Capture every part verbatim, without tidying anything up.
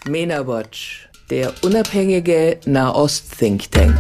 MENA Watch, der unabhängige Nahost-Think Tank.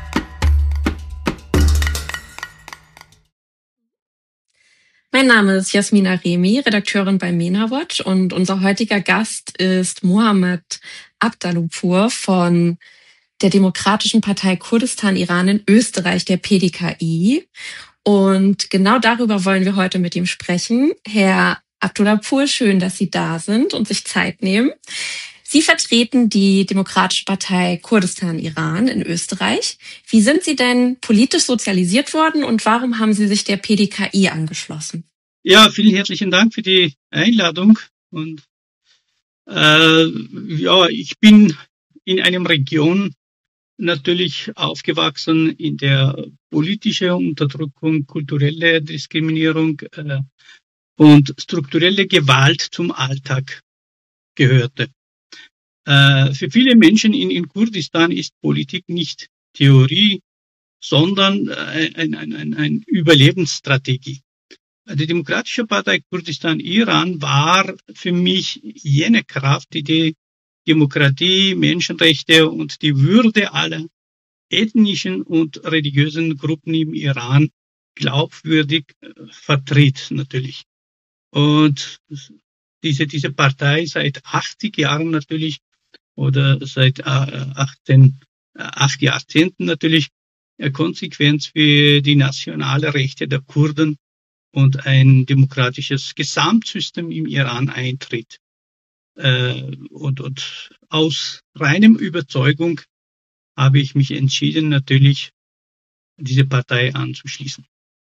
Mein Name ist Jasmina Remi, Redakteurin bei MENA Watch, und unser heutiger Gast ist Mohammed Abdalupur von der Demokratischen Partei Kurdistan Iran in Österreich, der P D K I. Und genau darüber wollen wir heute mit ihm sprechen. Herr Abdalupur, schön, dass Sie da sind und sich Zeit nehmen. Sie vertreten die Demokratische Partei Kurdistan Iran in Österreich. Wie sind Sie denn politisch sozialisiert worden und warum haben Sie sich der P D K I angeschlossen? Ja, vielen herzlichen Dank für die Einladung. Und äh, ja, ich bin in einer Region natürlich aufgewachsen, in der politische Unterdrückung, kulturelle Diskriminierung äh, und strukturelle Gewalt zum Alltag gehörte. Äh, für viele Menschen in, in Kurdistan ist Politik nicht Theorie, sondern äh, ein, ein, ein, ein Überlebensstrategie. Die Demokratische Partei Kurdistan Iran war für mich jene Kraft, die die Demokratie, Menschenrechte und die Würde aller ethnischen und religiösen Gruppen im Iran glaubwürdig äh, vertritt, natürlich. Und diese, diese Partei seit achtzig Jahren natürlich oder seit äh, achtzehn, äh, acht Jahrzehnten natürlich äh, konsequent für die nationale Rechte der Kurden und ein demokratisches Gesamtsystem im Iran eintritt. Äh, und, und aus reinem Überzeugung habe ich mich entschieden, natürlich diese Partei anzuschließen.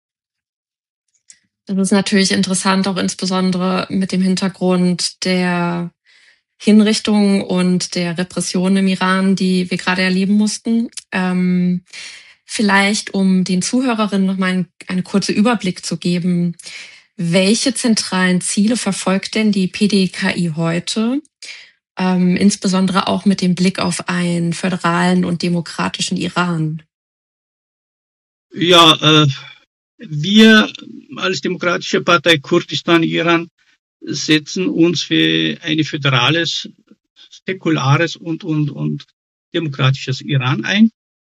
Das ist natürlich interessant, auch insbesondere mit dem Hintergrund der Hinrichtungen und der Repression im Iran, die wir gerade erleben mussten. Ähm, vielleicht, um den Zuhörerinnen noch mal einen, einen kurzen Überblick zu geben, welche zentralen Ziele verfolgt denn die P D K I heute, ähm, insbesondere auch mit dem Blick auf einen föderalen und demokratischen Iran? Ja, äh, wir als Demokratische Partei Kurdistan Iran setzen uns für ein föderales, säkulares und, und, und demokratisches Iran ein,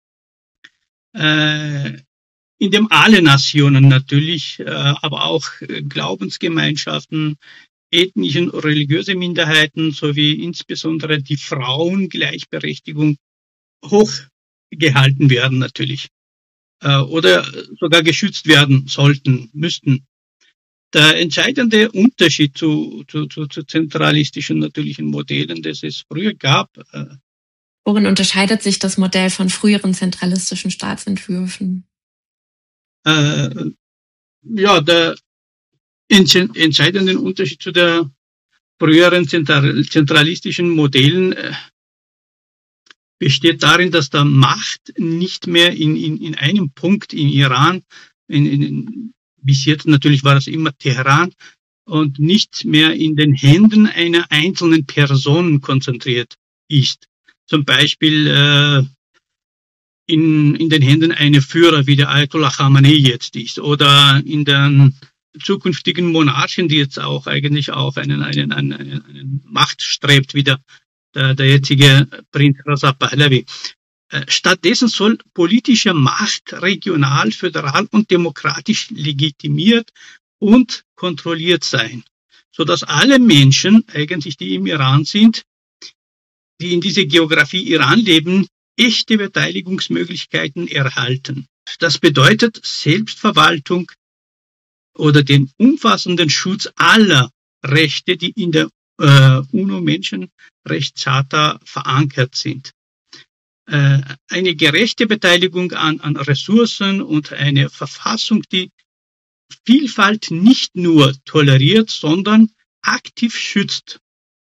äh, in dem alle Nationen natürlich, äh, aber auch Glaubensgemeinschaften, ethnischen und religiöse Minderheiten sowie insbesondere die Frauengleichberechtigung hochgehalten werden natürlich äh, oder sogar geschützt werden sollten, müssten. Der entscheidende Unterschied zu, zu, zu, zu zentralistischen natürlichen Modellen, das es früher gab. Äh, Worin unterscheidet sich das Modell von früheren zentralistischen Staatsentwürfen? Äh, ja, der entscheidende Unterschied zu der früheren zentral, zentralistischen Modellen äh, besteht darin, dass der Macht nicht mehr in, in, in einem Punkt in Iran, in, in, bis jetzt natürlich war es immer Teheran, und nicht mehr in den Händen einer einzelnen Person konzentriert ist. Zum Beispiel äh, in, in den Händen einer Führer, wie der Ayatollah Khamenei jetzt ist, oder in den zukünftigen Monarchen, die jetzt auch eigentlich auch einen, einen, einen, einen Macht strebt, wie der, der, der jetzige Prinz Reza Pahlavi. Stattdessen soll politische Macht regional, föderal und demokratisch legitimiert und kontrolliert sein, sodass alle Menschen, eigentlich die im Iran sind, die in dieser Geografie Iran leben, echte Beteiligungsmöglichkeiten erhalten. Das bedeutet Selbstverwaltung oder den umfassenden Schutz aller Rechte, die in der äh, UNO-Menschenrechtscharta verankert sind. Äh, eine gerechte Beteiligung an, an Ressourcen und eine Verfassung, die Vielfalt nicht nur toleriert, sondern aktiv schützt.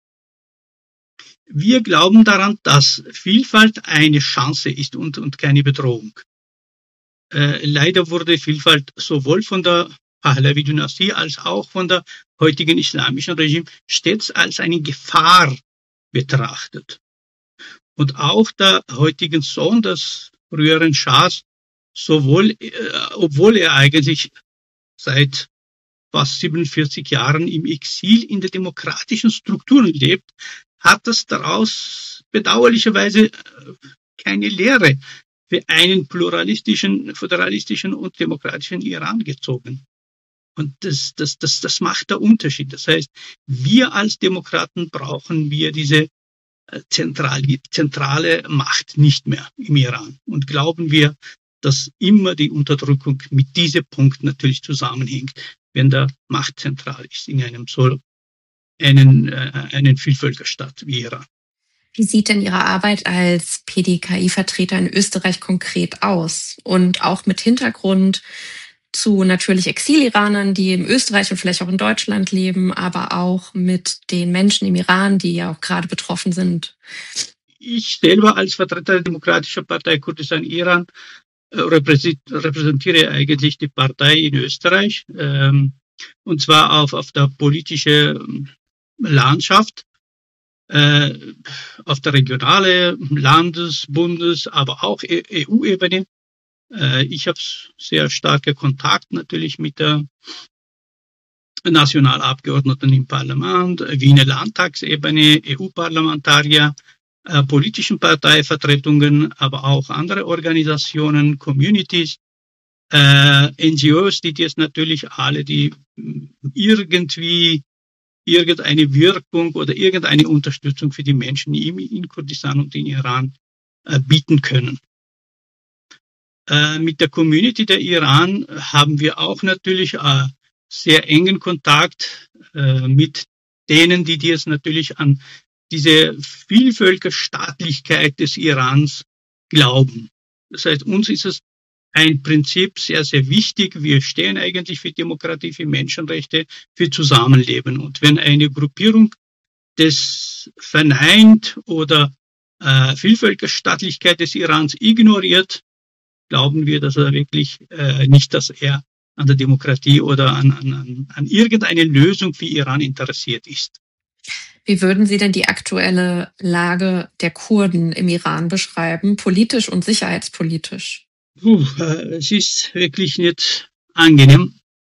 Wir glauben daran, dass Vielfalt eine Chance ist und, und keine Bedrohung. Äh, leider wurde Vielfalt sowohl von der Pahlavi-Dynastie als auch von der heutigen islamischen Regime stets als eine Gefahr betrachtet. Und auch der heutigen Sohn des früheren Schahs, sowohl, äh, obwohl er eigentlich seit fast siebenundvierzig Jahren im Exil in der demokratischen Strukturen lebt, hat das daraus bedauerlicherweise keine Lehre für einen pluralistischen, föderalistischen und demokratischen Iran gezogen. Und das, das, das, das macht der Unterschied. Das heißt, wir als Demokraten brauchen wir diese zentral, zentrale Macht nicht mehr im Iran. Und glauben wir, dass immer die Unterdrückung mit diesem Punkt natürlich zusammenhängt, wenn der Macht zentral ist in einem so einen, äh, einen Vielvölkerstaat wie Iran. Wie sieht denn Ihre Arbeit als P D K I-Vertreter in Österreich konkret aus? Und auch mit Hintergrund zu natürlich Exil-Iranern, die in Österreich und vielleicht auch in Deutschland leben, aber auch mit den Menschen im Iran, die ja auch gerade betroffen sind. Ich selber als Vertreter der Demokratischen Partei Kurdistan Iran äh, repräsentiere eigentlich die Partei in Österreich, ähm, und zwar auf, auf der politischen Landschaft, äh, auf der regionalen, Landes-, Bundes-, aber auch E U-Ebene. Äh, ich habe sehr starke Kontakt natürlich mit der Nationalabgeordneten im Parlament, Wiener Landtagsebene, E U-Parlamentarier, äh, politischen Parteivertretungen, aber auch andere Organisationen, Communities, äh, N G Os, die jetzt natürlich alle, die irgendwie irgendeine Wirkung oder irgendeine Unterstützung für die Menschen in, in Kurdistan und in Iran äh, bieten können. Äh, mit der Community der Iran haben wir auch natürlich äh, sehr engen Kontakt äh, mit denen, die jetzt natürlich an diese Vielvölkerstaatlichkeit des Irans glauben. Das heißt, uns ist es ein Prinzip sehr, sehr wichtig. Wir stehen eigentlich für Demokratie, für Menschenrechte, für Zusammenleben. Und wenn eine Gruppierung das verneint oder äh, Vielvölkerstaatlichkeit des Irans ignoriert, glauben wir, dass er wirklich äh, nicht, dass er an der Demokratie oder an, an, an irgendeine Lösung für Iran interessiert ist. Wie würden Sie denn die aktuelle Lage der Kurden im Iran beschreiben, politisch und sicherheitspolitisch? Puh, äh, es ist wirklich nicht angenehm.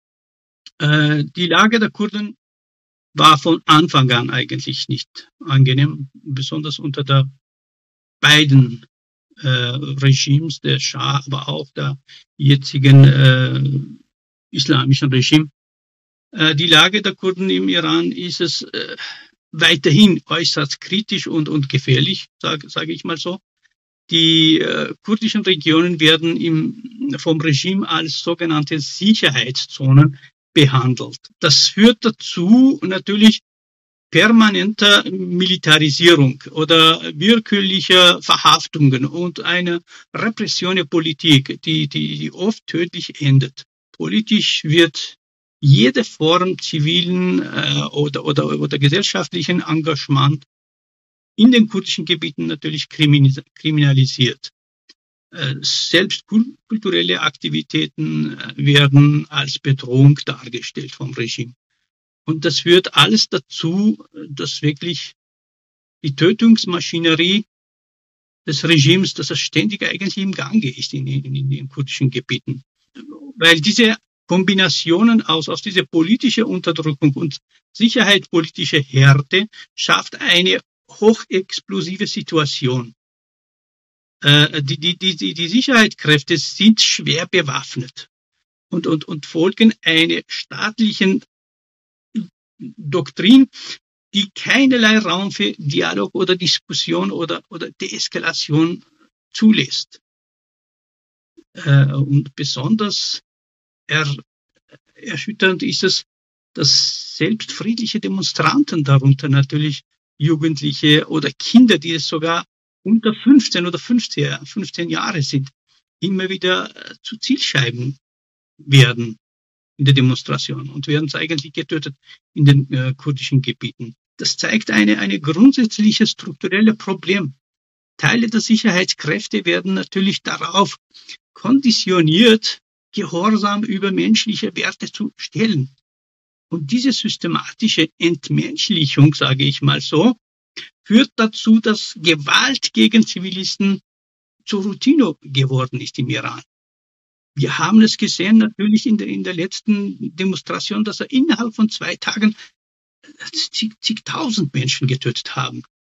Äh, die Lage der Kurden war von Anfang an eigentlich nicht angenehm, besonders unter der beiden äh, Regimes, der Schah, aber auch der jetzigen äh, islamischen Regime. Äh, die Lage der Kurden im Iran ist es äh, weiterhin äußerst kritisch und, und gefährlich, sage sag ich mal so. Die äh, kurdischen Regionen werden im, vom Regime als sogenannte Sicherheitszonen behandelt. Das führt dazu natürlich permanenter Militarisierung oder willkürlicher Verhaftungen und eine Repression der Politik, die, die, die oft tödlich endet. Politisch wird jede Form zivilen äh, oder, oder, oder gesellschaftlichen Engagement in den kurdischen Gebieten natürlich kriminalisiert. Äh, selbst kulturelle Aktivitäten werden als Bedrohung dargestellt vom Regime. Und das führt alles dazu, dass wirklich die Tötungsmaschinerie des Regimes, dass es ständig eigentlich im Gange ist in, in, in den kurdischen Gebieten. Weil diese Kombinationen aus, aus dieser politischen Unterdrückung und sicherheitspolitische Härte schafft eine hochexplosive Situation. Äh, die, die, die, die Sicherheitskräfte sind schwer bewaffnet und, und, und folgen einer staatlichen Doktrin, die keinerlei Raum für Dialog oder Diskussion oder, oder Deeskalation zulässt. Äh, und besonders er, erschütternd ist es, dass selbst friedliche Demonstranten, darunter natürlich Jugendliche oder Kinder, die es sogar unter fünfzehn oder fünfzehn Jahre sind, immer wieder zu Zielscheiben werden in der Demonstration und werden eigentlich getötet in den äh, kurdischen Gebieten. Das zeigt eine, eine grundsätzliche strukturelle Problem. Teile der Sicherheitskräfte werden natürlich darauf konditioniert, Gehorsam über menschliche Werte zu stellen. Und diese systematische Entmenschlichung, sage ich mal so, führt dazu, dass Gewalt gegen Zivilisten zur Routine geworden ist im Iran. Wir haben es gesehen natürlich in der, in der letzten Demonstration, dass er innerhalb von zwei Tagen zig, zigtausend Menschen getötet haben.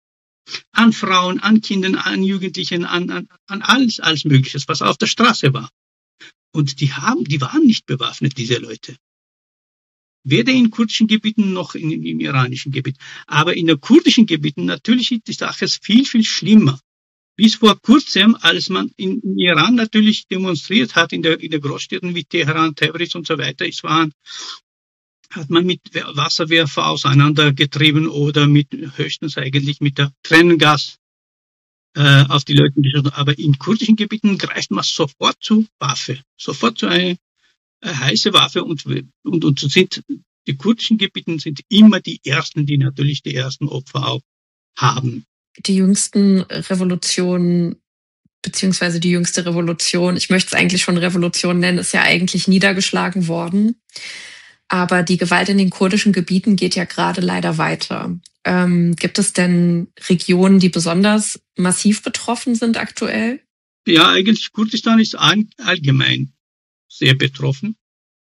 an Frauen, an Kindern, an Jugendlichen, an, an, an alles, alles Mögliches, was auf der Straße war. Und die haben, die waren nicht bewaffnet, diese Leute. Weder in kurdischen Gebieten noch in, im iranischen Gebiet. Aber in den kurdischen Gebieten natürlich ist die Sache viel, viel schlimmer. Bis vor kurzem, als man in, in Iran natürlich demonstriert hat, in der, in der Großstädten wie Teheran, Tabriz und so weiter, es waren, hat man mit Wasserwerfer auseinandergetrieben oder mit höchstens eigentlich mit der Tränengas äh, auf die Leute geschossen. Aber in kurdischen Gebieten greift man sofort zu Waffe, sofort zu einer äh, heiße Waffe und, und, und sind die kurdischen Gebieten sind immer die ersten, die natürlich die ersten Opfer auch haben. Die jüngsten Revolutionen, beziehungsweise die jüngste Revolution, ich möchte es eigentlich schon Revolution nennen, ist ja eigentlich niedergeschlagen worden. Aber die Gewalt in den kurdischen Gebieten geht ja gerade leider weiter. Ähm, gibt es denn Regionen, die besonders massiv betroffen sind aktuell? Ja, eigentlich Kurdistan ist all, allgemein sehr betroffen.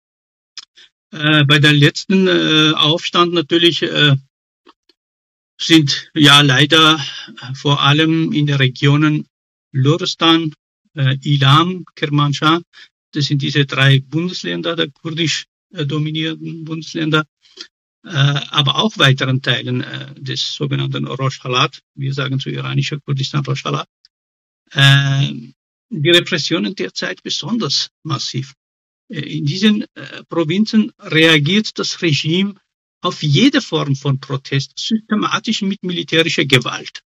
Äh, bei der letzten äh, Aufstand natürlich äh, sind ja leider vor allem in den Regionen Lorestan, äh, Ilam, Kermanshah, das sind diese drei Bundesländer, der kurdisch äh, dominierten Bundesländer, äh, aber auch weiteren Teilen äh, des sogenannten Rojhelat, wir sagen zu iranischer Kurdistan Rojhelat, äh, die Repressionen derzeit besonders massiv. Äh, in diesen äh, Provinzen reagiert das Regime auf jede Form von Protest systematisch mit militärischer Gewalt.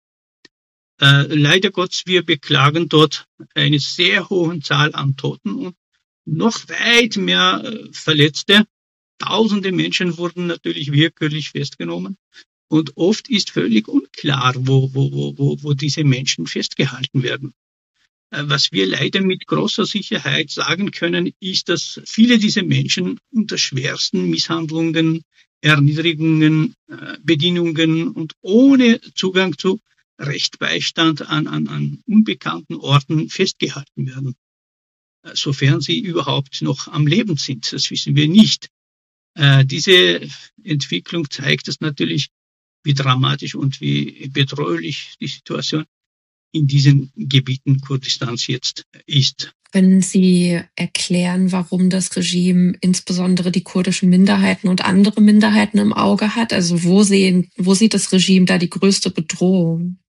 Äh, leider Gottes, wir beklagen dort eine sehr hohe Zahl an Toten und noch weit mehr äh, Verletzte. Tausende Menschen wurden natürlich willkürlich festgenommen und oft ist völlig unklar, wo, wo, wo, wo, wo diese Menschen festgehalten werden. Äh, was wir leider mit großer Sicherheit sagen können, ist, dass viele dieser Menschen unter schwersten Misshandlungen, Erniedrigungen, äh, Bedingungen und ohne Zugang zu Rechtsbeistand an, an, an unbekannten Orten festgehalten werden. Äh, sofern sie überhaupt noch am Leben sind, das wissen wir nicht. Äh, diese Entwicklung zeigt es natürlich, wie dramatisch und wie bedrohlich die Situation in diesen Gebieten Kurdistans jetzt ist. Können Sie erklären, warum das Regime insbesondere die kurdischen Minderheiten und andere Minderheiten im Auge hat? Also wo sehen, wo sieht das Regime da die größte Bedrohung?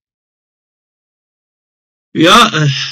Ja, äh,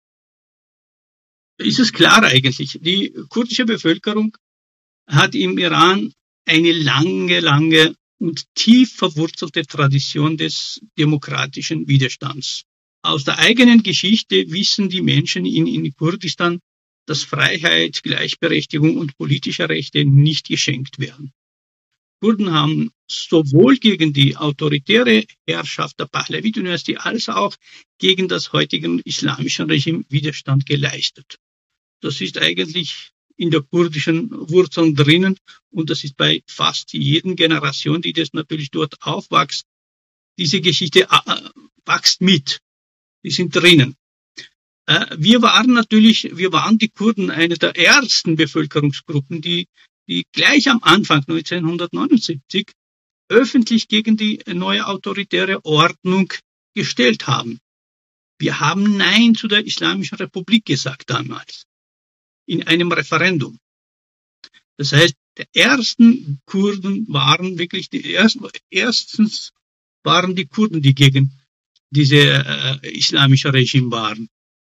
ist es klar eigentlich. Die kurdische Bevölkerung hat im Iran eine lange, lange und tief verwurzelte Tradition des demokratischen Widerstands. Aus der eigenen Geschichte wissen die Menschen in, in Kurdistan, dass Freiheit, Gleichberechtigung und politische Rechte nicht geschenkt werden. Kurden haben sowohl gegen die autoritäre Herrschaft der Pahlavi-Dynastie als auch gegen das heutige islamische Regime Widerstand geleistet. Das ist eigentlich in der kurdischen Wurzeln drinnen und das ist bei fast jeder Generation, die das natürlich dort aufwächst. Diese Geschichte äh, wächst mit. Die sind drinnen. Äh, wir waren natürlich, wir waren die Kurden eine der ersten Bevölkerungsgruppen, die, die gleich am Anfang neunzehnhundertneunundsiebzig öffentlich gegen die neue autoritäre Ordnung gestellt haben. Wir haben Nein zu der Islamischen Republik gesagt damals. In einem Referendum. Das heißt, die ersten Kurden waren wirklich die ersten, erstens waren die Kurden, die gegen diese äh, islamische Regime waren.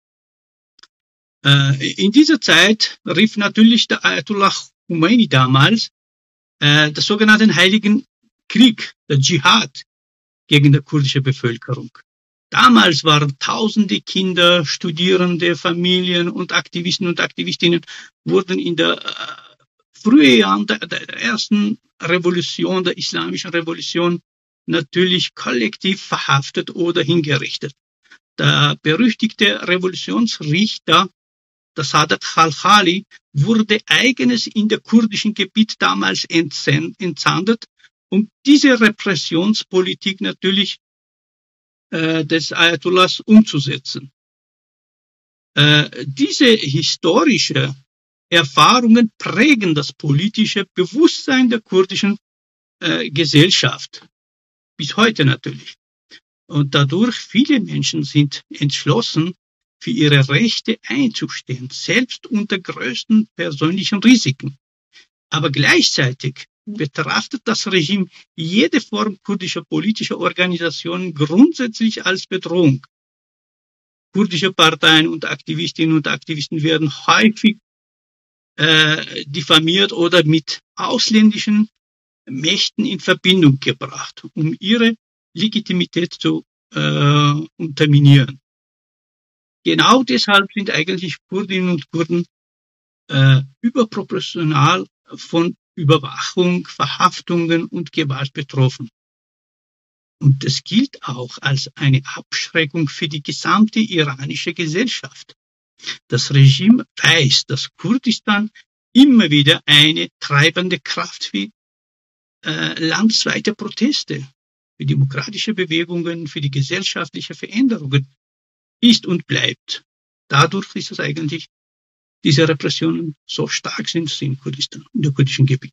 Äh, in dieser Zeit rief natürlich der Ayatollah Khomeini damals äh, den sogenannten Heiligen Krieg, der Dschihad, gegen die kurdische Bevölkerung. Damals waren tausende Kinder, Studierende, Familien und Aktivisten und Aktivistinnen wurden in der äh, frühen Jahren der, der ersten Revolution, der islamischen Revolution, natürlich kollektiv verhaftet oder hingerichtet. Der berüchtigte Revolutionsrichter, der Sadat Khalkhali, wurde eigenes in der kurdischen Gebiet damals entsandt, um diese Repressionspolitik natürlich äh, des Ayatollahs umzusetzen. Äh, diese historische Erfahrungen prägen das politische Bewusstsein der kurdischen äh, Gesellschaft. Bis heute natürlich. Und dadurch viele Menschen sind entschlossen, für ihre Rechte einzustehen, selbst unter größten persönlichen Risiken. Aber gleichzeitig betrachtet das Regime jede Form kurdischer politischer Organisation grundsätzlich als Bedrohung. Kurdische Parteien und Aktivistinnen und Aktivisten werden häufig äh, diffamiert oder mit ausländischen Mächten in Verbindung gebracht, um ihre Legitimität zu äh, unterminieren. Genau deshalb sind eigentlich Kurdinnen und Kurden äh, überproportional von Überwachung, Verhaftungen und Gewalt betroffen. Und das gilt auch als eine Abschreckung für die gesamte iranische Gesellschaft. Das Regime weiß, dass Kurdistan immer wieder eine treibende Kraft für äh, landesweite Proteste, für demokratische Bewegungen, für die gesellschaftliche Veränderungen ist und bleibt. Dadurch ist es eigentlich, diese Repressionen so stark sind in Kurdistan, in der kurdischen Gebiet.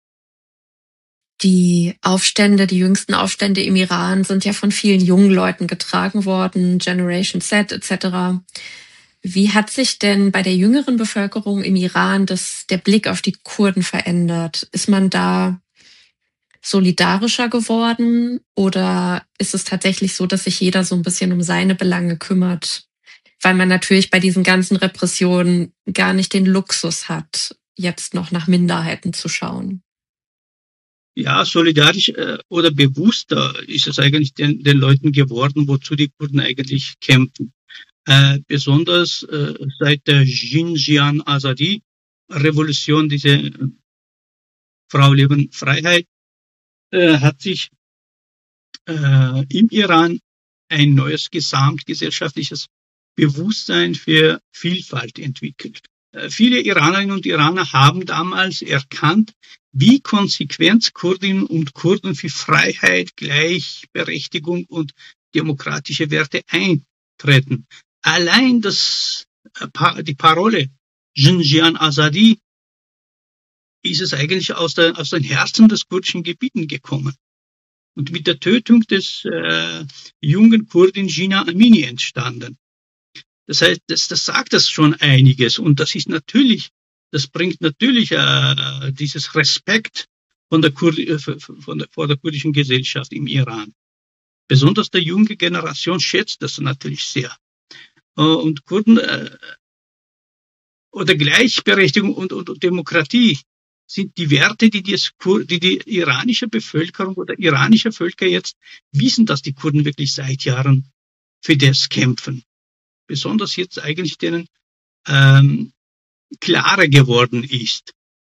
Die Aufstände, die jüngsten Aufstände im Iran sind ja von vielen jungen Leuten getragen worden, Generation Z et cetera. Wie hat sich denn bei der jüngeren Bevölkerung im Iran das, der Blick auf die Kurden verändert? Ist man da solidarischer geworden oder ist es tatsächlich so, dass sich jeder so ein bisschen um seine Belange kümmert, weil man natürlich bei diesen ganzen Repressionen gar nicht den Luxus hat, jetzt noch nach Minderheiten zu schauen? Ja, solidarisch äh, oder bewusster ist es eigentlich den, den Leuten geworden, wozu die Kurden eigentlich kämpfen. Äh, besonders äh, seit der Xinjiang Azadi Revolution, diese äh, Frau Leben Freiheit, äh, hat sich äh, im Iran ein neues gesamtgesellschaftliches Bewusstsein für Vielfalt entwickelt. Äh, viele Iranerinnen und Iraner haben damals erkannt, wie konsequent Kurdinnen und Kurden für Freiheit, Gleichberechtigung und demokratische Werte eintreten. Allein das, die Parole Xinjiang Azadi ist es eigentlich aus, der, aus den Herzen des kurdischen Gebieten gekommen. Und mit der Tötung des äh, jungen Kurdin Jina Amini entstanden. Das heißt, das, das sagt das schon einiges. Und das ist natürlich, das bringt natürlich äh, dieses Respekt von der, Kur von der, vor der kurdischen Gesellschaft im Iran. Besonders der junge Generation schätzt das natürlich sehr. Äh, und Kurden äh, oder Gleichberechtigung und, und, und Demokratie sind die Werte, die, die, die die iranische Bevölkerung oder iranische Völker jetzt wissen, dass die Kurden wirklich seit Jahren für das kämpfen. Besonders jetzt eigentlich denen ähm, klarer geworden ist.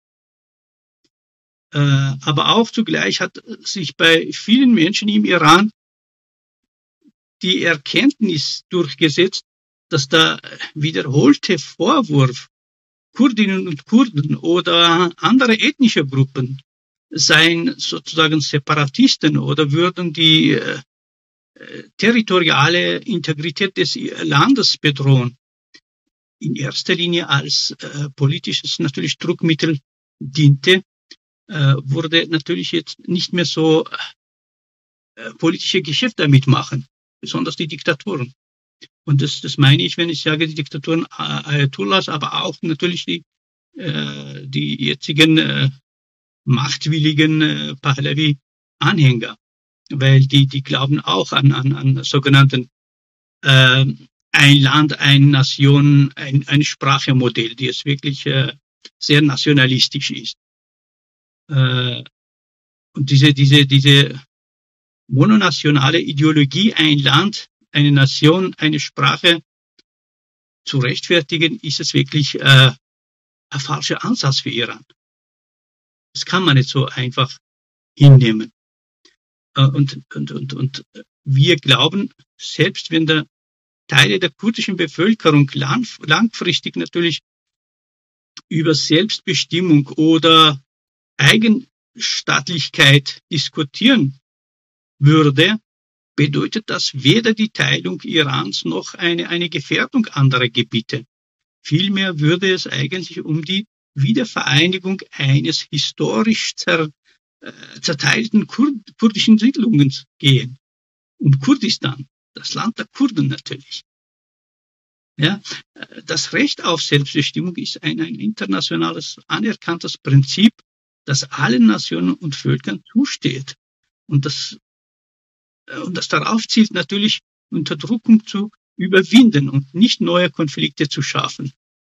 Äh, aber auch zugleich hat sich bei vielen Menschen im Iran die Erkenntnis durchgesetzt, dass der wiederholte Vorwurf, Kurdinnen und Kurden oder andere ethnische Gruppen seien sozusagen Separatisten oder würden die äh, territoriale Integrität des Landes bedrohen, in erster Linie als äh, politisches natürlich Druckmittel diente, äh, wurde natürlich jetzt nicht mehr so äh, politische Geschäfte damit machen, besonders die Diktaturen. Und das, das meine ich, wenn ich sage, die Diktaturen Ayatollahs, aber auch natürlich die, äh, die jetzigen äh, machtwilligen äh, Pahlavi-Anhänger, weil die, die glauben auch an, an, an sogenannten äh, ein Land, eine Nation, ein, ein Sprachemodell, die es wirklich äh, sehr nationalistisch ist. Äh, und diese, diese, diese mononationale Ideologie, ein Land, eine Nation, eine Sprache zu rechtfertigen, ist es wirklich äh, ein falscher Ansatz für Iran. Das kann man nicht so einfach hinnehmen. Äh, und, und, und, und wir glauben, selbst wenn der Teile der kurdischen Bevölkerung lang, langfristig natürlich über Selbstbestimmung oder Eigenstaatlichkeit diskutieren würde, bedeutet das weder die Teilung Irans noch eine, eine Gefährdung anderer Gebiete. Vielmehr würde es eigentlich um die Wiedervereinigung eines historisch zer, äh, zerteilten Kur, kurdischen Siedlungen gehen. und Kurdistan, das Land der Kurden natürlich. Ja, das Recht auf Selbstbestimmung ist ein, ein internationales anerkanntes Prinzip, das allen Nationen und Völkern zusteht. Und das, und das darauf zielt, natürlich Unterdrückung zu überwinden und nicht neue Konflikte zu schaffen.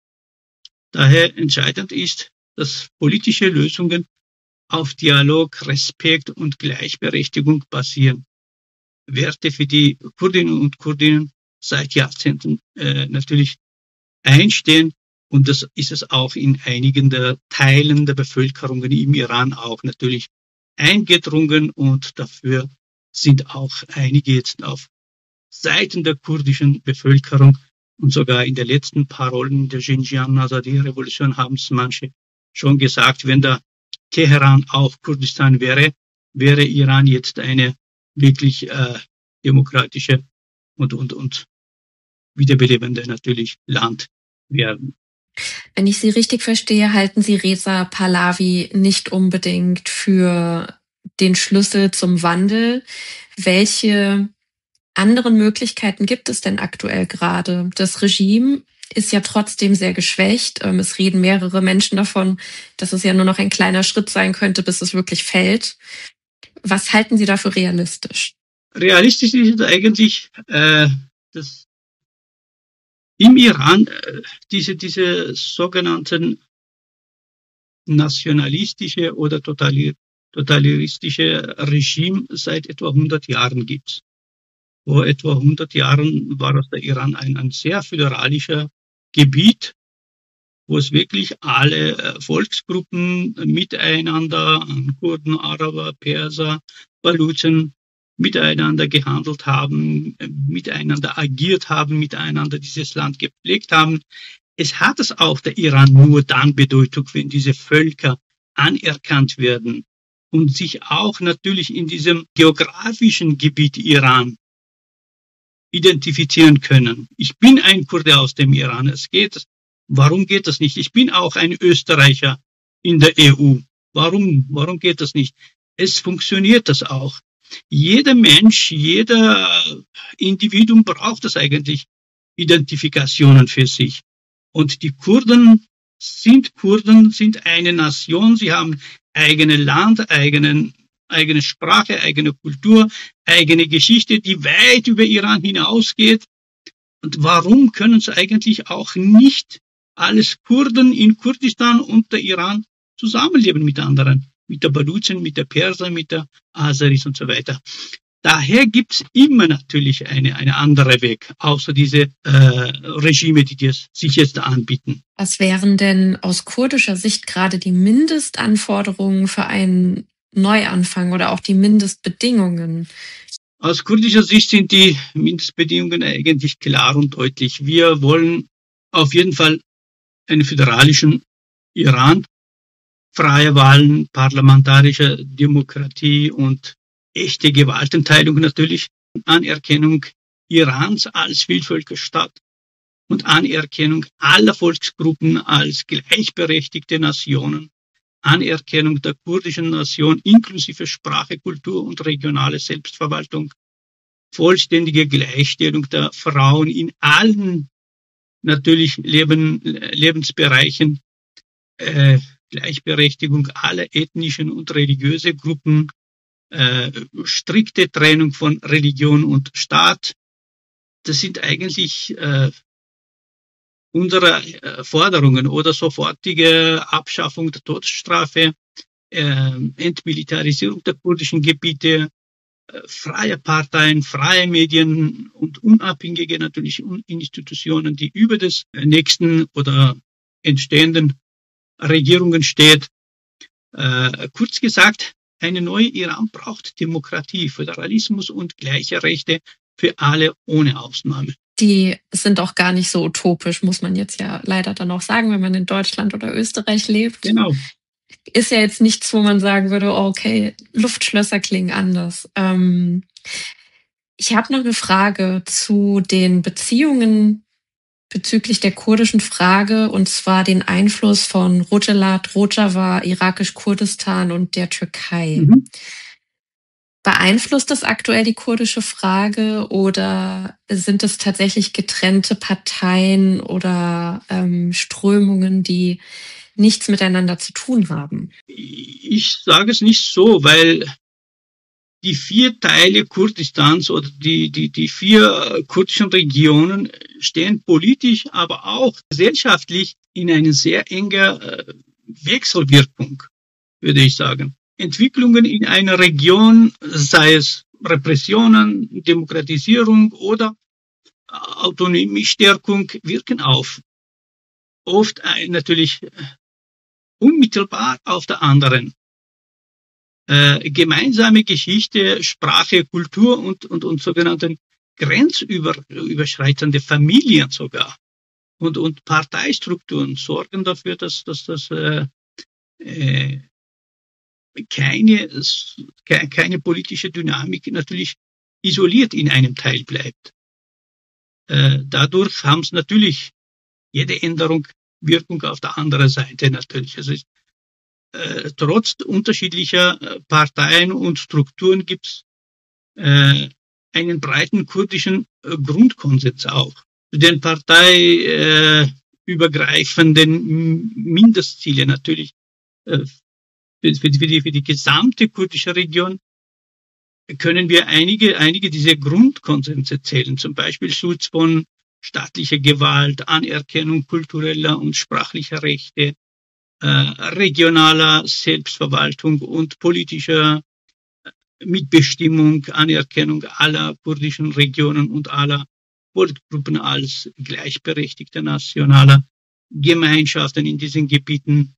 Daher entscheidend ist, dass politische Lösungen auf Dialog, Respekt und Gleichberechtigung basieren. Werte, für die Kurdinnen und Kurden seit Jahrzehnten äh, natürlich einstehen. Und das ist es auch in einigen der Teilen der Bevölkerung im Iran auch natürlich eingedrungen. Und dafür sind auch einige jetzt auf Seiten der kurdischen Bevölkerung und sogar in den letzten Parolen der Xinjiang, also die Revolution, haben es manche schon gesagt, wenn da Teheran auch Kurdistan wäre, wäre Iran jetzt eine wirklich äh, demokratische und, und, und wiederbelebende natürlich Land werden. Wenn ich Sie richtig verstehe, halten Sie Reza Pahlavi nicht unbedingt für den Schlüssel zum Wandel. Welche anderen Möglichkeiten gibt es denn aktuell gerade? Das Regime ist ja trotzdem sehr geschwächt. Es reden mehrere Menschen davon, dass es ja nur noch ein kleiner Schritt sein könnte, bis es wirklich fällt. Was halten Sie da für realistisch? Realistisch ist eigentlich, äh, dass im Iran äh, diese, diese sogenannten nationalistische oder totalitaristische Regime seit etwa hundert Jahren gibt. Vor etwa hundert Jahren war das der Iran ein, ein sehr föderalischer Gebiet, wo es wirklich alle Volksgruppen miteinander, Kurden, Araber, Perser, Baluchen, miteinander gehandelt haben, miteinander agiert haben, miteinander dieses Land gepflegt haben. Es hat es auch der Iran nur dann Bedeutung, wenn diese Völker anerkannt werden und sich auch natürlich in diesem geografischen Gebiet Iran identifizieren können. Ich bin ein Kurde aus dem Iran. Es geht. Warum geht das nicht? Ich bin auch ein Österreicher in der E U. Warum? Warum geht das nicht? Es funktioniert das auch. Jeder Mensch, jeder Individuum braucht das eigentlich, Identifikationen für sich. Und die Kurden sind Kurden, sind eine Nation. Sie haben eigene Land, eigenen eigene Sprache, eigene Kultur, eigene Geschichte, die weit über Iran hinausgeht. Und warum können es eigentlich auch nicht alles Kurden in Kurdistan und der Iran zusammenleben mit anderen? Mit der Baluchen, mit der Perser, mit der Aseris und so weiter. Daher gibt es immer natürlich eine, eine andere Weg, außer diese äh, Regime, die das sich jetzt anbieten. Was wären denn aus kurdischer Sicht gerade die Mindestanforderungen für einen Neuanfang oder auch die Mindestbedingungen? Aus kurdischer Sicht sind die Mindestbedingungen eigentlich klar und deutlich. Wir wollen auf jeden Fall einen föderalischen Iran, freie Wahlen, parlamentarische Demokratie und echte Gewaltenteilung natürlich, Anerkennung Irans als Vielvölkerstaat und Anerkennung aller Volksgruppen als gleichberechtigte Nationen, Anerkennung der kurdischen Nation inklusive Sprache, Kultur und regionale Selbstverwaltung, vollständige Gleichstellung der Frauen in allen natürlich Leben, Lebensbereichen, äh, Gleichberechtigung aller ethnischen und religiösen Gruppen, äh, strikte Trennung von Religion und Staat. Das sind eigentlich äh, unsere äh, Forderungen oder sofortige Abschaffung der Todesstrafe, äh, Entmilitarisierung der kurdischen Gebiete, äh, freie Parteien, freie Medien und unabhängige natürlich Institutionen, die über des nächsten oder entstehenden Regierungen steht. Äh, kurz gesagt, eine neue Iran braucht Demokratie, Föderalismus und gleiche Rechte für alle ohne Ausnahme. Die sind auch gar nicht so utopisch, muss man jetzt ja leider dann auch sagen, wenn man in Deutschland oder Österreich lebt. Genau. Ist ja jetzt nichts, wo man sagen würde, oh, okay, Luftschlösser klingen anders. Ähm, ich habe noch eine Frage zu den Beziehungen bezüglich der kurdischen Frage, und zwar den Einfluss von Rojalat, Rojava, irakisch-Kurdistan und der Türkei. Mhm. Beeinflusst das aktuell die kurdische Frage oder sind es tatsächlich getrennte Parteien oder ähm, Strömungen, die nichts miteinander zu tun haben? Ich sage es nicht so, weil die vier Teile Kurdistans oder die, die, die vier kurdischen Regionen stehen politisch, aber auch gesellschaftlich in einer sehr engen Wechselwirkung, würde ich sagen. Entwicklungen in einer Region, sei es Repressionen, Demokratisierung oder Autonomiestärkung, wirken auf. Oft natürlich unmittelbar auf der anderen. Äh, gemeinsame Geschichte, Sprache, Kultur und, und, und sogenannten grenzüberschreitende Familien sogar und, und Parteistrukturen sorgen dafür, dass, dass das äh, äh, keine, keine politische Dynamik natürlich isoliert in einem Teil bleibt. Äh, dadurch haben es natürlich jede Änderung Wirkung auf der anderen Seite natürlich. Also äh, trotz unterschiedlicher Parteien und Strukturen gibt es äh, einen breiten kurdischen äh, Grundkonsens auch. Zu den parteiübergreifenden Mindestziele natürlich äh, Für die, für die gesamte kurdische Region können wir einige, einige dieser Grundkonsense zählen, zum Beispiel Schutz von staatlicher Gewalt, Anerkennung kultureller und sprachlicher Rechte, äh, regionaler Selbstverwaltung und politischer Mitbestimmung, Anerkennung aller kurdischen Regionen und aller Volksgruppen als gleichberechtigte nationaler Gemeinschaften in diesen Gebieten,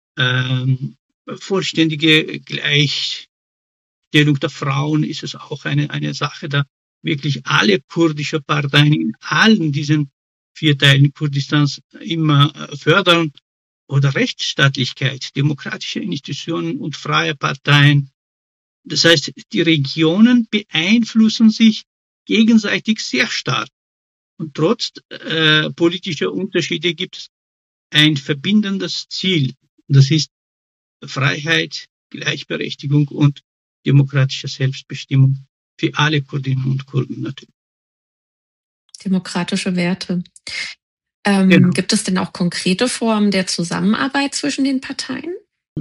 ähm, vollständige Gleichstellung der Frauen ist es auch eine, eine Sache, da wirklich alle kurdische Parteien in allen diesen vier Teilen Kurdistans immer fördern, oder Rechtsstaatlichkeit, demokratische Institutionen und freie Parteien. Das heißt, die Regionen beeinflussen sich gegenseitig sehr stark. Und trotz äh, politischer Unterschiede gibt es ein verbindendes Ziel. Das ist Freiheit, Gleichberechtigung und demokratische Selbstbestimmung für alle Kurdinnen und Kurden natürlich. Demokratische Werte. Ähm, genau. Gibt es denn auch konkrete Formen der Zusammenarbeit zwischen den Parteien?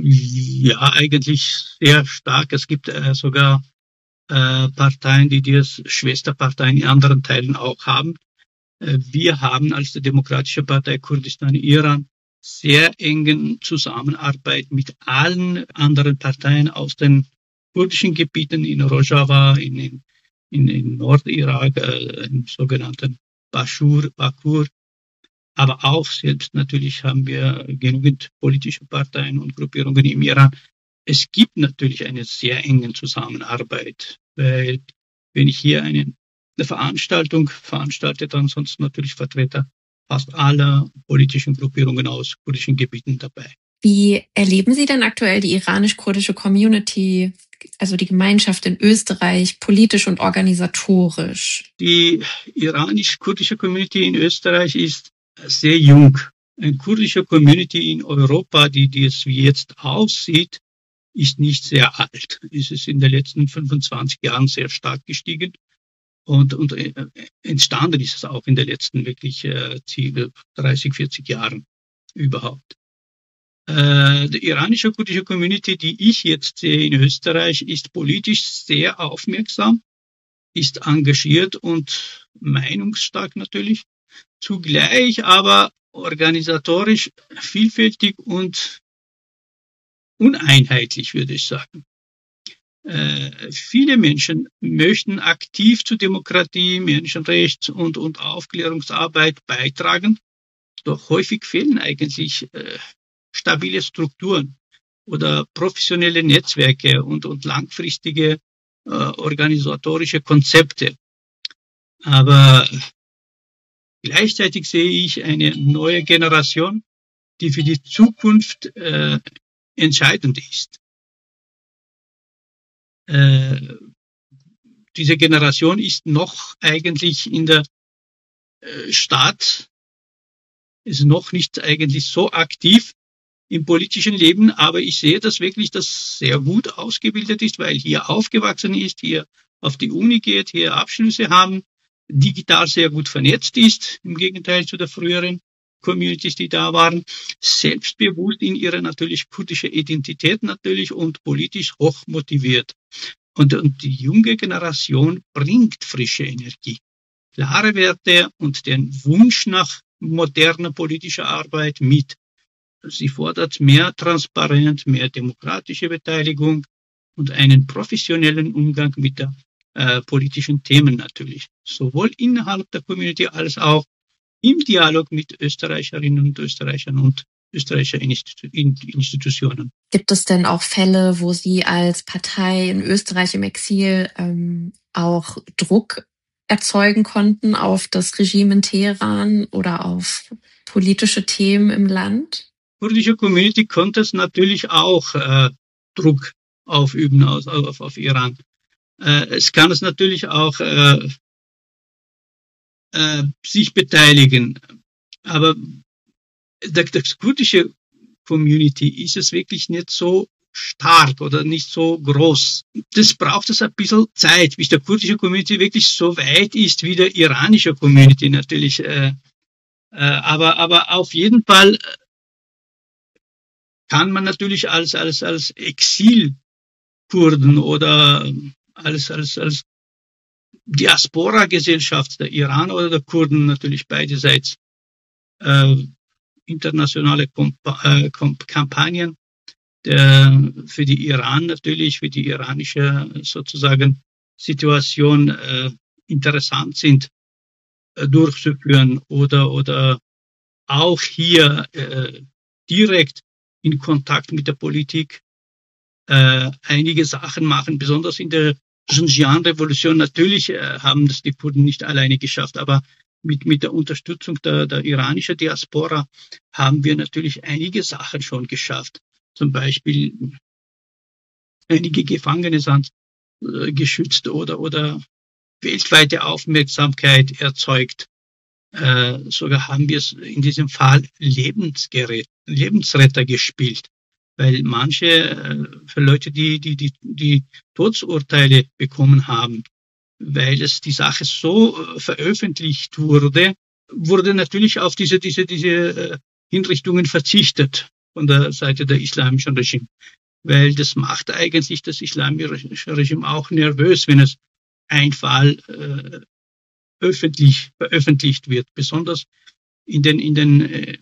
Ja, eigentlich sehr stark. Es gibt äh, sogar äh, Parteien, die das Schwesterparteien in anderen Teilen auch haben. Äh, wir haben als die Demokratische Partei Kurdistan Iran sehr engen Zusammenarbeit mit allen anderen Parteien aus den kurdischen Gebieten in Rojava, in, in, in Nordirak, äh, im sogenannten Bashur, Bakur. Aber auch selbst natürlich haben wir genügend politische Parteien und Gruppierungen im Iran. Es gibt natürlich eine sehr enge Zusammenarbeit, weil wenn ich hier eine, eine Veranstaltung veranstalte, dann sonst natürlich Vertreter fast aller politischen Gruppierungen aus kurdischen Gebieten dabei. Wie erleben Sie denn aktuell die iranisch-kurdische Community, also die Gemeinschaft in Österreich, politisch und organisatorisch? Die iranisch-kurdische Community in Österreich ist sehr jung. Eine kurdische Community in Europa, die, die es wie jetzt aussieht, ist nicht sehr alt. Es ist in den letzten fünfundzwanzig Jahren sehr stark gestiegen. Und, und äh, entstanden ist es auch in den letzten wirklich äh, dreißig, vierzig Jahren überhaupt. Äh, die iranische kurdische Community, die ich jetzt sehe in Österreich, ist politisch sehr aufmerksam, ist engagiert und meinungsstark natürlich, zugleich aber organisatorisch vielfältig und uneinheitlich, würde ich sagen. Äh, viele Menschen möchten aktiv zu Demokratie, Menschenrechts- und, und Aufklärungsarbeit beitragen, doch häufig fehlen eigentlich äh, stabile Strukturen oder professionelle Netzwerke und, und langfristige äh, organisatorische Konzepte. Aber gleichzeitig sehe ich eine neue Generation, die für die Zukunft äh, entscheidend ist. Äh, diese Generation ist noch eigentlich in der äh, Stadt, ist noch nicht eigentlich so aktiv, im politischen Leben, aber ich sehe, dass wirklich das sehr gut ausgebildet ist, weil hier aufgewachsen ist, hier auf die Uni geht, hier Abschlüsse haben, digital sehr gut vernetzt ist, im Gegenteil zu der früheren Communities, die da waren, selbstbewusst in ihrer natürlich kurdische Identität natürlich und politisch hoch motiviert. Und, und die junge Generation bringt frische Energie, klare Werte und den Wunsch nach moderner politischer Arbeit mit. Sie fordert mehr Transparenz, mehr demokratische Beteiligung und einen professionellen Umgang mit der äh, politischen Themen natürlich. Sowohl innerhalb der Community als auch im Dialog mit Österreicherinnen und Österreichern und österreichischer Institutionen. Gibt es denn auch Fälle, wo Sie als Partei in Österreich im Exil ähm, auch Druck erzeugen konnten auf das Regime in Teheran oder auf politische Themen im Land? Die kurdische Community konnte es natürlich auch äh, Druck aufüben auf, auf, auf Iran. Äh, es kann es natürlich auch äh, äh, sich beteiligen. Aber der, der kurdische Community ist es wirklich nicht so stark oder nicht so groß. Das braucht es ein bisschen Zeit, bis der kurdische Community wirklich so weit ist wie der iranische Community natürlich. Äh, äh, aber, aber auf jeden Fall kann man natürlich als, als, als Exil-Kurden oder als, als, als Diaspora-Gesellschaft der Iraner oder der Kurden natürlich beiderseits äh, internationale Kompa- äh, Komp- Kampagnen der, für die Iran natürlich, für die iranische sozusagen Situation äh, interessant sind, äh, durchzuführen oder, oder auch hier äh, direkt in Kontakt mit der Politik äh, einige Sachen machen, besonders in der Xinjiang-Revolution. Natürlich äh, haben das die Kurden nicht alleine geschafft, aber mit, mit der Unterstützung der, der iranischen Diaspora haben wir natürlich einige Sachen schon geschafft. Zum Beispiel einige Gefangene sind äh, geschützt oder, oder weltweite Aufmerksamkeit erzeugt. Äh, sogar haben wir es in diesem Fall Lebensgerät, Lebensretter gespielt, weil manche äh, für Leute, die, die, die, die Todesurteile bekommen haben, weil es die Sache so äh, veröffentlicht wurde, wurde natürlich auf diese, diese, diese äh, Hinrichtungen verzichtet von der Seite der islamischen Regime, weil das macht eigentlich das islamische Regime auch nervös, wenn es ein Fall äh, öffentlich veröffentlicht wird, besonders in den in den äh,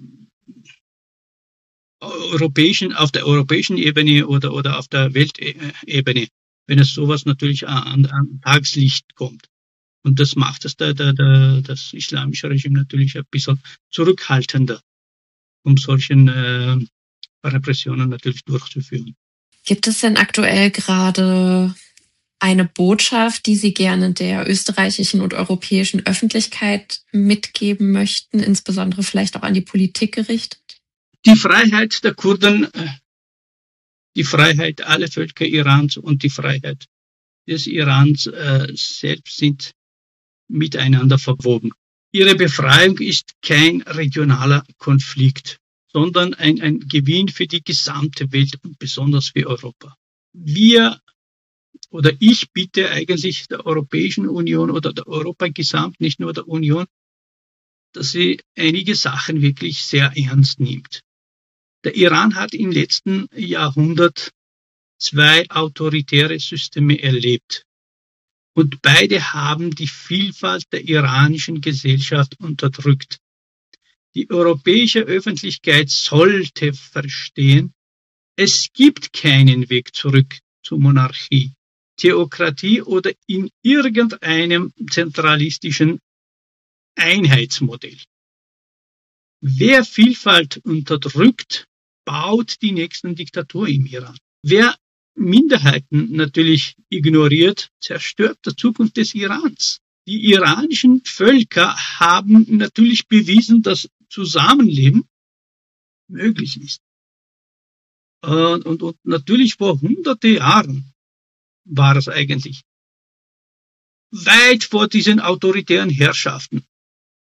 europäischen auf der europäischen Ebene oder oder auf der Weltebene, wenn es sowas natürlich an, an Tageslicht kommt. Und das macht es der, der, der, das islamische Regime natürlich ein bisschen zurückhaltender, um solchen äh, Repressionen natürlich durchzuführen. Gibt es denn aktuell gerade eine Botschaft, die Sie gerne der österreichischen und europäischen Öffentlichkeit mitgeben möchten, insbesondere vielleicht auch an die Politik gerichtet? Die Freiheit der Kurden, die Freiheit aller Völker Irans und die Freiheit des Irans äh, selbst sind miteinander verwoben. Ihre Befreiung ist kein regionaler Konflikt, sondern ein, ein Gewinn für die gesamte Welt und besonders für Europa. Wir oder ich bitte eigentlich der Europäischen Union oder der Europa gesamt, nicht nur der Union, dass sie einige Sachen wirklich sehr ernst nimmt. Der Iran hat im letzten Jahrhundert zwei autoritäre Systeme erlebt. Und beide haben die Vielfalt der iranischen Gesellschaft unterdrückt. Die europäische Öffentlichkeit sollte verstehen, es gibt keinen Weg zurück zur Monarchie, Theokratie oder in irgendeinem zentralistischen Einheitsmodell. Wer Vielfalt unterdrückt, baut die nächste Diktatur im Iran. Wer Minderheiten natürlich ignoriert, zerstört die Zukunft des Irans. Die iranischen Völker haben natürlich bewiesen, dass Zusammenleben möglich ist. Und, und, und natürlich vor hunderte Jahren war es eigentlich weit vor diesen autoritären Herrschaften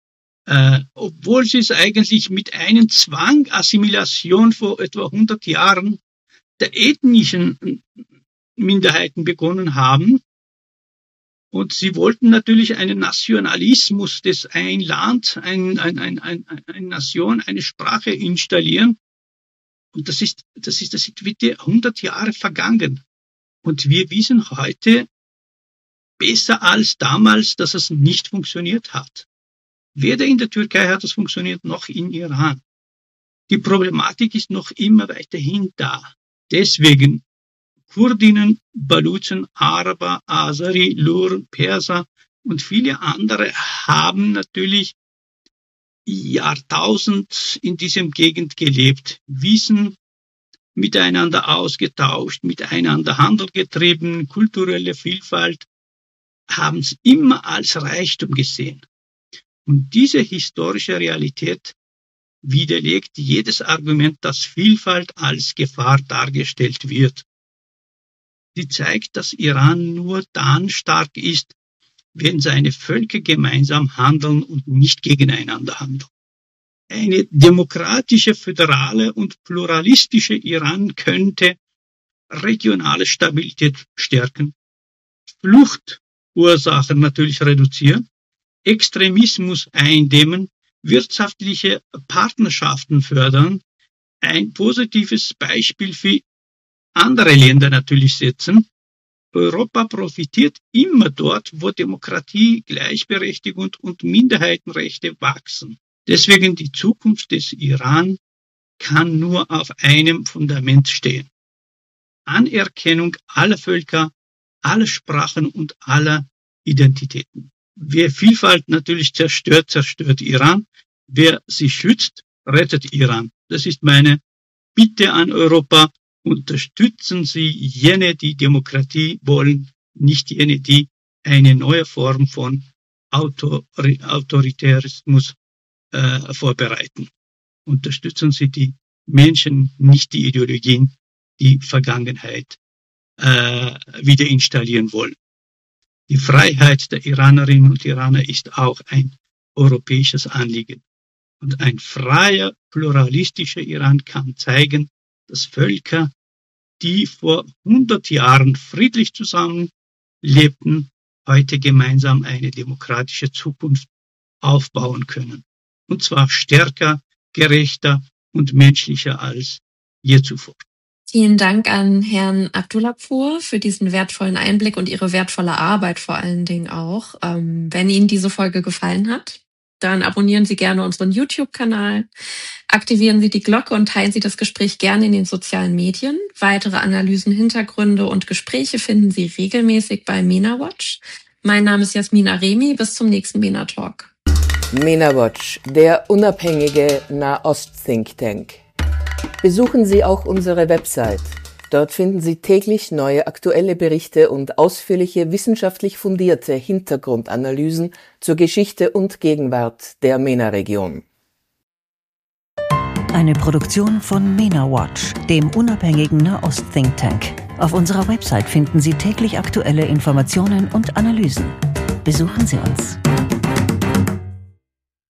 äh, obwohl sie es eigentlich mit einem Zwang, Assimilation vor etwa hundert Jahren der ethnischen Minderheiten begonnen haben. Und sie wollten natürlich einen Nationalismus des ein Land, ein, ein, ein, ein, eine Nation, eine Sprache installieren. Und das ist, das ist, das sind bitte hundert Jahre vergangen. Und wir wissen heute besser als damals, dass es nicht funktioniert hat. Weder in der Türkei hat es funktioniert, noch in Iran. Die Problematik ist noch immer weiterhin da. Deswegen Kurdinnen, Baluchen, Araber, Asari, Lur, Perser und viele andere haben natürlich Jahrtausend in diesem Gegend gelebt, Wissen miteinander ausgetauscht, miteinander Handel getrieben, kulturelle Vielfalt, haben es immer als Reichtum gesehen. Und diese historische Realität widerlegt jedes Argument, dass Vielfalt als Gefahr dargestellt wird. Sie zeigt, dass Iran nur dann stark ist, wenn seine Völker gemeinsam handeln und nicht gegeneinander handeln. Eine demokratische, föderale und pluralistische Iran könnte regionale Stabilität stärken, Fluchtursachen natürlich reduzieren, Extremismus eindämmen, wirtschaftliche Partnerschaften fördern, ein positives Beispiel für andere Länder natürlich setzen. Europa profitiert immer dort, wo Demokratie, Gleichberechtigung und Minderheitenrechte wachsen. Deswegen die Zukunft des Iran kann nur auf einem Fundament stehen. Anerkennung aller Völker, aller Sprachen und aller Identitäten. Wer Vielfalt natürlich zerstört, zerstört Iran. Wer sie schützt, rettet Iran. Das ist meine Bitte an Europa. Unterstützen Sie jene, die Demokratie wollen, nicht jene, die eine neue Form von Autor- Autoritarismus äh, vorbereiten. Unterstützen Sie die Menschen, nicht die Ideologien, die Vergangenheit äh, wieder installieren wollen. Die Freiheit der Iranerinnen und Iraner ist auch ein europäisches Anliegen. Und ein freier, pluralistischer Iran kann zeigen, dass Völker, die vor hundert Jahren friedlich zusammen lebten, heute gemeinsam eine demokratische Zukunft aufbauen können. Und zwar stärker, gerechter und menschlicher als je zuvor. Vielen Dank an Herrn Abdullahpour für diesen wertvollen Einblick und Ihre wertvolle Arbeit vor allen Dingen auch. Ähm, wenn Ihnen diese Folge gefallen hat, dann abonnieren Sie gerne unseren YouTube-Kanal, aktivieren Sie die Glocke und teilen Sie das Gespräch gerne in den sozialen Medien. Weitere Analysen, Hintergründe und Gespräche finden Sie regelmäßig bei MENA Watch. Mein Name ist Jasmin Aremi. Bis zum nächsten MENA Talk. MENA Watch, der unabhängige Nahost-Think Tank. Besuchen Sie auch unsere Website. Dort finden Sie täglich neue aktuelle Berichte und ausführliche wissenschaftlich fundierte Hintergrundanalysen zur Geschichte und Gegenwart der MENA-Region. Eine Produktion von MENA Watch, dem unabhängigen Nahost-Think Tank. Auf unserer Website finden Sie täglich aktuelle Informationen und Analysen. Besuchen Sie uns.